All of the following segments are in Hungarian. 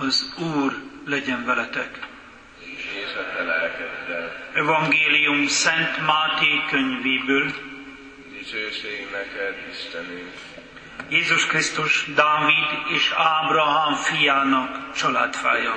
Az Úr legyen veletek. És a te lelkeddel. Evangélium Szent Máté könyvéből. Dicsőség neked, Istenünk. Jézus Krisztus Dávid és Ábrahám fiának családfája.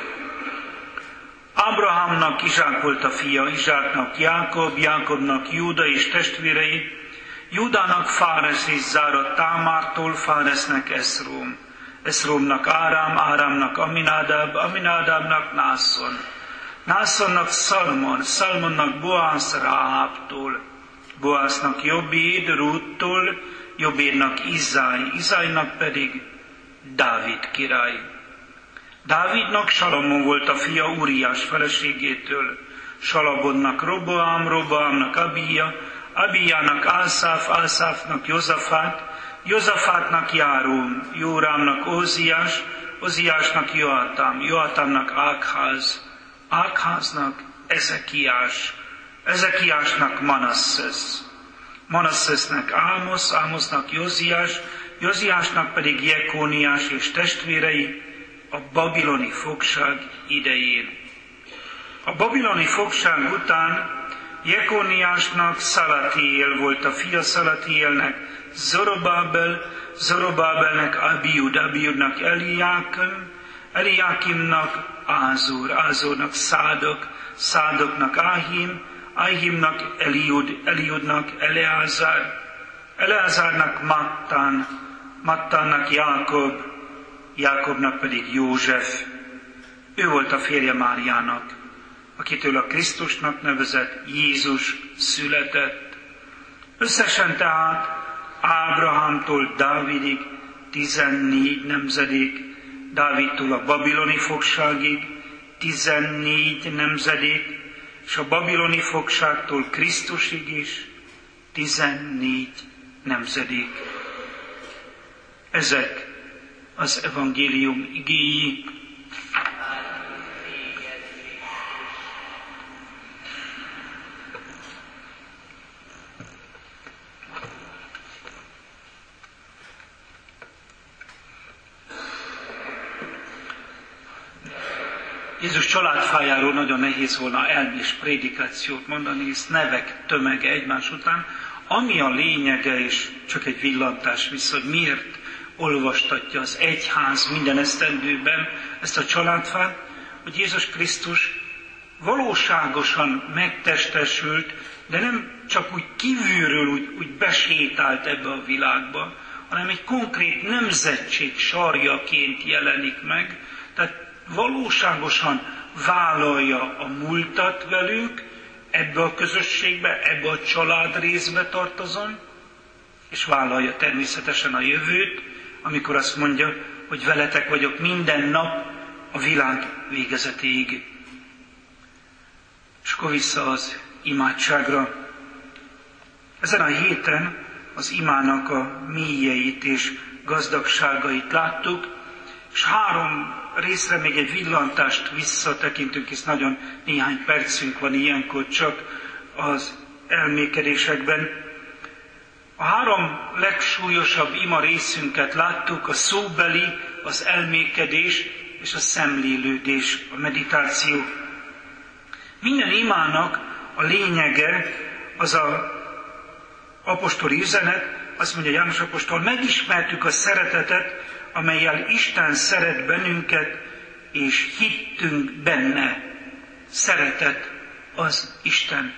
Ábrahámnak Izsák volt a fia, Izsáknak Jákob, Jákobnak Júda és testvérei, Júdának Fáresz és Zára Támártól, Fáresznek Eszróm, Eszrómnak Árám, Árámnak Aminádáb, Aminádábnak Nászon, Nászonnak Szalmon, Szalmonnak Boász Ráhábtól, Boásznak Jobbéd Rúttól, Jobbédnak Izáj, Izájnak pedig Dávid király. Dávidnak Salamon volt a fia Úriás feleségétől, Salabonnak Roboám, Roboámnak Abija, Abijának Ászáf, Ászáfnak Jozafát, Jozafátnak Járóm, Jórámnak Óziás, Óziásnak Joátám, Joátámnak Ákház, Ákháznak Ezekiás, Ezekiásnak Manasszesz, Manasszesznek Ámosz, Ámosznak Józiás, Józiásnak pedig Jekóniás és testvérei a babiloni fogság idején. A babiloni fogság után Jekóniásnak Szalatiél volt a fia, Szalatiélnek Zorobábel, Zorobábelnek Abiud, Abiudnak Eliákim, Eliákimnak Ázur, Ázurnak Szádok, Szádoknak Áhim, Áhimnak Eliud, Eliudnak Eleázár, Eleázárnak Mattán, Mattánnak Jákob, Jákobnak pedig József. Ő volt a férje Máriának, akitől a Krisztusnak nevezett Jézus született. Összesen tehát Ábrahámtól Dávidig 14 nemzedék, Dávidtól a babiloni fogságig 14 nemzedék, és a babiloni fogságtól Krisztusig is 14 nemzedék. Ezek az evangélium igéi. Jézus családfájáról nagyon nehéz volna elmés prédikációt mondani, hisz nevek tömege egymás után, ami a lényege, és csak egy villantás vissza, hogy miért olvastatja az egyház minden esztendőben ezt a családfát, hogy Jézus Krisztus valóságosan megtestesült, de nem csak úgy kívülről úgy besétált ebbe a világba, hanem egy konkrét nemzetség sarjaként jelenik meg, tehát valóságosan vállalja a múltat velünk, ebbe a közösségbe, ebbe a családrészbe tartozom, és vállalja természetesen a jövőt, amikor azt mondja, hogy veletek vagyok minden nap a világ végezetéig. És akkor vissza az imádságra. Ezen a héten az imának a mélyeit és gazdagságait láttuk, és 3 részre még egy villantást visszatekintünk, hisz nagyon néhány percünk van ilyenkor csak az elmékedésekben. A 3 legsúlyosabb ima részünket láttuk, a szóbeli, az elmékedés és a szemlélődés, a meditáció. Minden imának a lényege az a apostoli üzenet, azt mondja János apostol, megismertük a szeretetet, amellyel Isten szeret bennünket, és hittünk benne. Szeretet az Isten.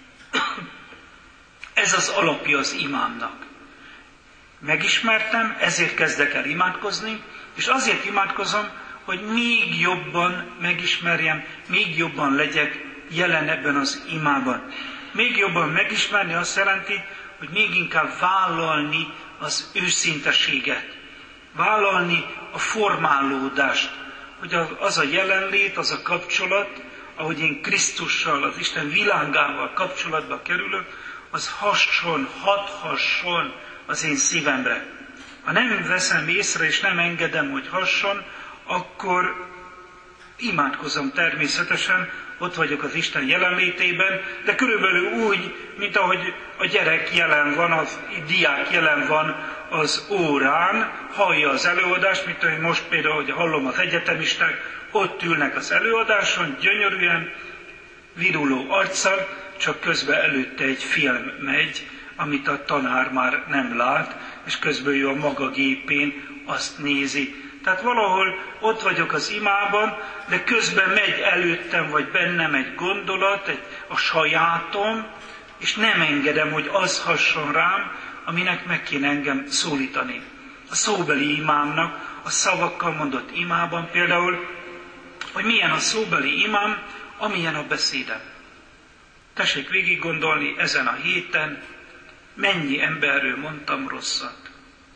Ez az alapja az imámnak. Megismertem, ezért kezdek el imádkozni, és azért imádkozom, hogy még jobban megismerjem, még jobban legyek jelen ebben az imában. Még jobban megismerni azt jelenti, hogy még inkább vállalni az őszinteséget. Vállalni a formálódást, hogy az a jelenlét, az a kapcsolat, ahogy én Krisztussal, az Isten világával kapcsolatba kerülök, az hathasson az én szívemre. Ha nem veszem észre, és nem engedem, hogy hasson, akkor imádkozom természetesen, ott vagyok az Isten jelenlétében, de körülbelül úgy, mint ahogy a gyerek jelen van, a diák jelen van az órán, hallja az előadást, mint ahogy most például, hogy hallom az egyetemisták, ott ülnek az előadáson, gyönyörűen, viruló arccal, csak közben előtte egy film megy, amit a tanár már nem lát, és közben ő a maga gépén azt nézi. Tehát valahol ott vagyok az imában, de közben megy előttem, vagy bennem egy gondolat, a sajátom, és nem engedem, hogy az hasson rám, aminek meg kéne engem szólítani. A szóbeli imámnak, a szavakkal mondott imában például, hogy milyen a szóbeli imám, amilyen a beszédem. Tessék végig gondolni ezen a héten, mennyi emberről mondtam rosszat,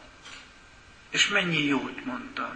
és mennyi jót mondtam.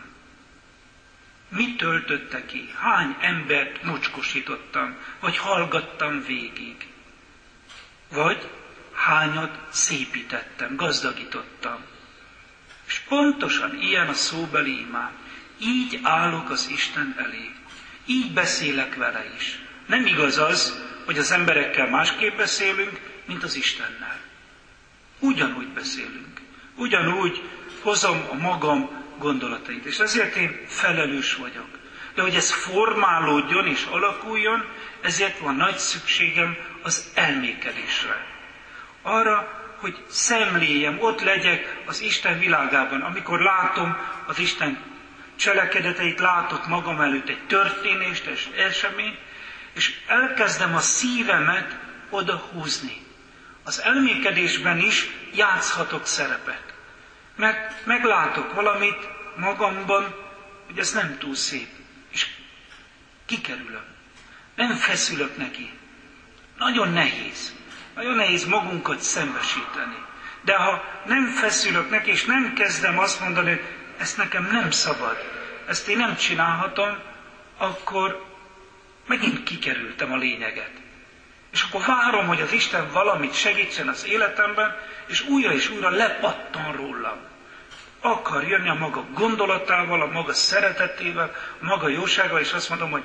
Mit töltötte ki? Hány embert mocskosítottam, vagy hallgattam végig? Vagy hányat szépítettem, gazdagítottam. És pontosan ilyen a szóbeli imám. Így állok az Isten elé. Így beszélek vele is. Nem igaz az, hogy az emberekkel másképp beszélünk, mint az Istennel. Ugyanúgy beszélünk. Ugyanúgy hozom a magam gondolatait. És ezért én felelős vagyok. De hogy ez formálódjon és alakuljon, ezért van nagy szükségem az elmékedésre. Arra, hogy szemléljem, ott legyek az Isten világában. Amikor látom az Isten cselekedeteit, látok magam előtt egy történést, egy eseményt, és elkezdem a szívemet odahúzni. Az elmékedésben is játszhatok szerepet. Mert meglátok valamit magamban, hogy ez nem túl szép, és kikerülöm. Nem feszülök neki. Nagyon nehéz. Nagyon nehéz magunkat szembesíteni. De ha nem feszülök neki, és nem kezdem azt mondani, hogy ezt nekem nem szabad, ezt én nem csinálhatom, akkor megint kikerültem a lényeget. És akkor várom, hogy az Isten valamit segítsen az életemben, és újra lepattan rólam. Akar jönni a maga gondolatával, a maga szeretetével, a maga jósággal, és azt mondom, hogy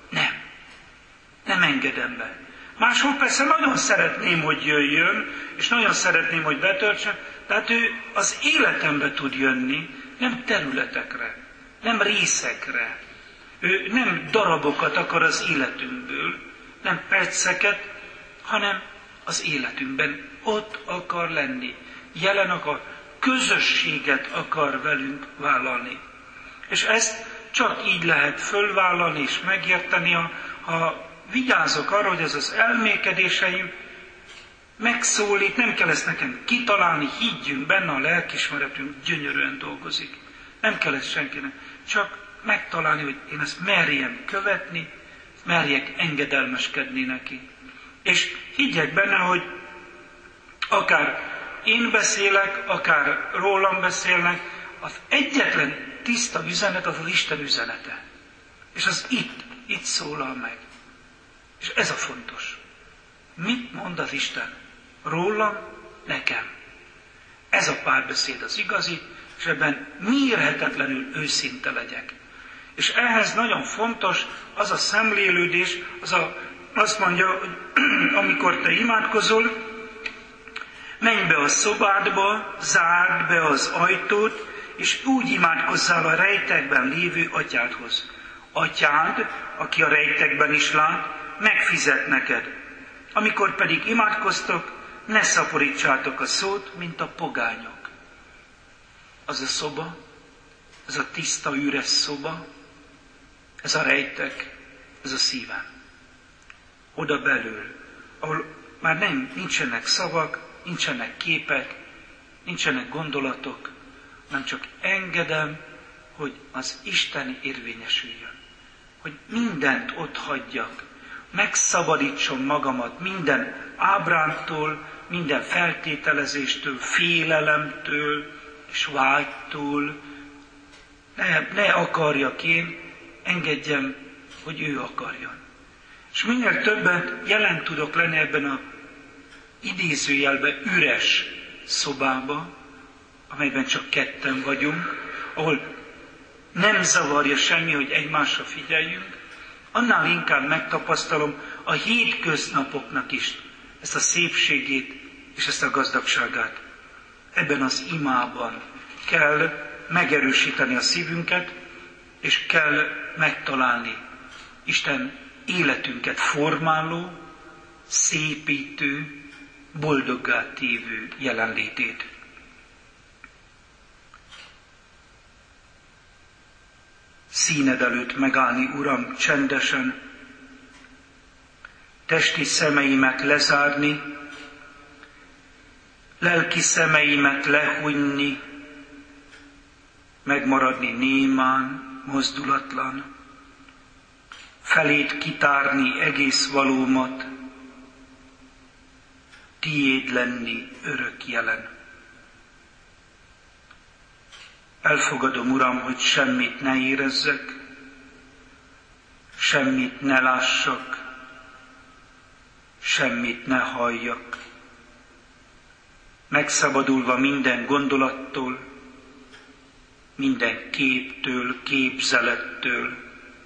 nem engedem be. Máshol persze nagyon szeretném, hogy jöjjön, és nagyon szeretném, hogy betöltsön, tehát ő az életembe tud jönni, nem területekre, nem részekre. Ő nem darabokat akar az életünkből, nem perceket, hanem az életünkben ott akar lenni, jelen akar, közösséget akar velünk vállalni. És ezt csak így lehet fölvállalni és megérteni, ha vigyázok arra, hogy ez az elmékedéseim megszólít, nem kell ezt nekem kitalálni, higgyünk benne, a lelkiismeretünk gyönyörűen dolgozik. Nem kell ezt senkinek, csak megtalálni, hogy én ezt merjem követni, merjek engedelmeskedni neki. És higgyek benne, hogy akár én beszélek, akár rólam beszélnek, az egyetlen tiszta üzenet az az Isten üzenete. És az itt szólal meg. És ez a fontos. Mit mond az Isten? Rólam, nekem. Ez a párbeszéd az igazi, és ebben mérhetetlenül őszinte legyek. És ehhez nagyon fontos az a szemlélődés, azt mondja, hogy amikor te imádkozol, menj be a szobádba, zárd be az ajtót, és úgy imádkozzál a rejtekben lévő atyádhoz. Atyád, aki a rejtekben is lát, megfizet neked. Amikor pedig imádkoztok, ne szaporítsátok a szót, mint a pogányok. Az a szoba, ez a tiszta, üres szoba, ez a rejtek, ez a szívem. Oda belül, ahol már nincsenek szavak, nincsenek képek, nincsenek gondolatok, hanem csak engedem, hogy az Isten érvényesüljön. Hogy mindent ott hagyjak, megszabadítsom magamat minden ábrántól, minden feltételezéstől, félelemtől és vágytól. Ne akarjak én, engedjem, hogy ő akarjon. És minél többet jelen tudok lenni ebben a idézőjelben üres szobába, amelyben csak ketten vagyunk, ahol nem zavarja semmi, hogy egymásra figyeljünk, annál inkább megtapasztalom a hétköznapoknak is ezt a szépségét és ezt a gazdagságát. ebben az imában kell megerősíteni a szívünket, és kell megtalálni Isten életünket formáló, szépítő, boldoggá tévő jelenlétét. Színed előtt megállni, Uram, csendesen, testi szemeimet lezárni, lelki szemeimet lehúnyni, megmaradni némán, mozdulatlan, feléd kitárni egész valómat, tiéd lenni örök jelen. Elfogadom, Uram, hogy semmit ne érezzek, semmit ne lássak, semmit ne halljak. Megszabadulva minden gondolattól, minden képtől, képzelettől,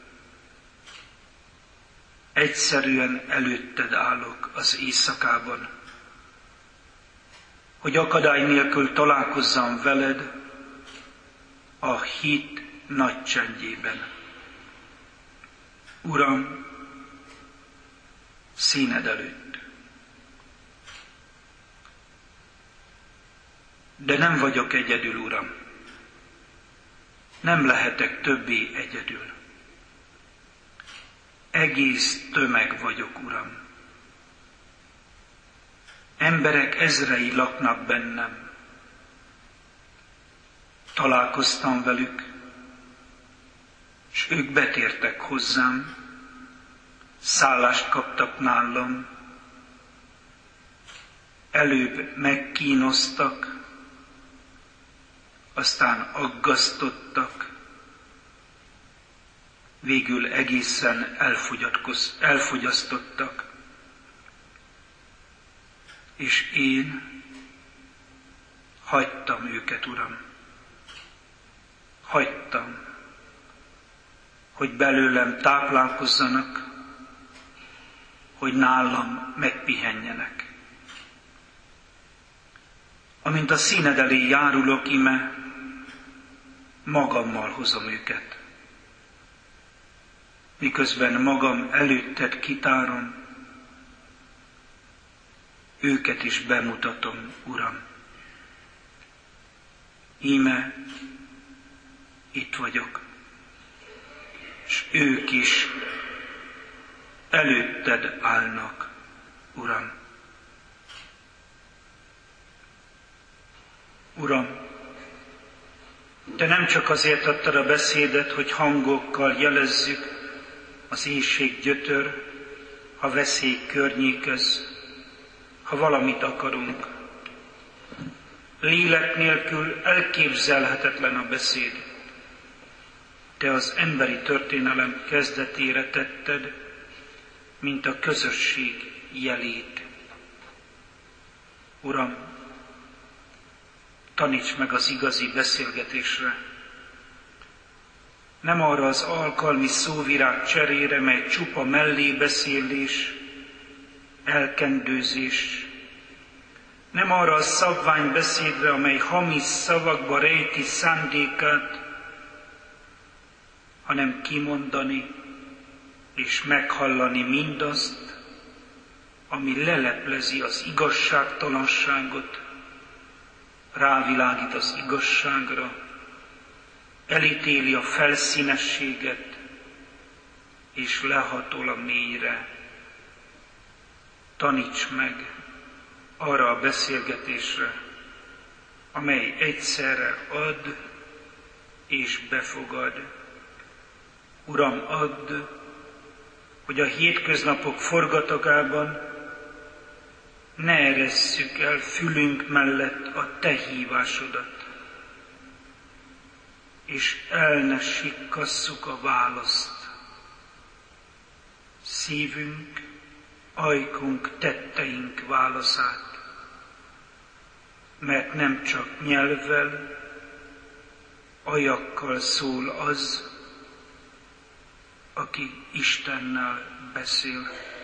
egyszerűen előtted állok az éjszakában, hogy akadály nélkül találkozzam veled a hit nagy csendjében. Uram, színed előtt. De nem vagyok egyedül, Uram. Nem lehetek többé egyedül. Egész tömeg vagyok, Uram. Emberek ezrei laknak bennem. Találkoztam velük, és ők betértek hozzám, szállást kaptak nálam, előbb megkínoztak, aztán aggasztottak, végül egészen elfogyasztottak. És én hagytam őket, Uram. Hagytam, hogy belőlem táplálkozzanak, hogy nálam megpihenjenek. Amint a színed elé járulok, ime, magammal hozom őket. Miközben magam előtted kitárom, őket is bemutatom, Uram. Íme, itt vagyok, és ők is előtted állnak, Uram. Uram, Te nem csak azért adtad a beszédet, hogy hangokkal jelezzük, az éhség gyötör, ha veszély környékez, ha valamit akarunk. Lélek nélkül elképzelhetetlen a beszéd. Te az emberi történelem kezdetére tetted, mint a közösség jelét. Uram, taníts meg az igazi beszélgetésre. Nem arra az alkalmi szóvirág cserére, mely csupa mellébeszélés, elkendőzés. Nem arra a szabványbeszédre, amely hamis szavakba rejti szándékát, hanem kimondani és meghallani mindazt, ami leleplezi az igazságtalanságot, rávilágít az igazságra, elítéli a felszínességet, és lehatol a mélyre. Taníts meg arra a beszélgetésre, amely egyszerre ad és befogad. Uram, add, hogy a hétköznapok forgatagában ne eresszük el fülünk mellett a Te hívásodat, és el ne sikkasszuk a választ. Szívünk, ajkunk, tetteink válaszát, mert nem csak nyelvvel, ajakkal szól az, aki Istennel beszél.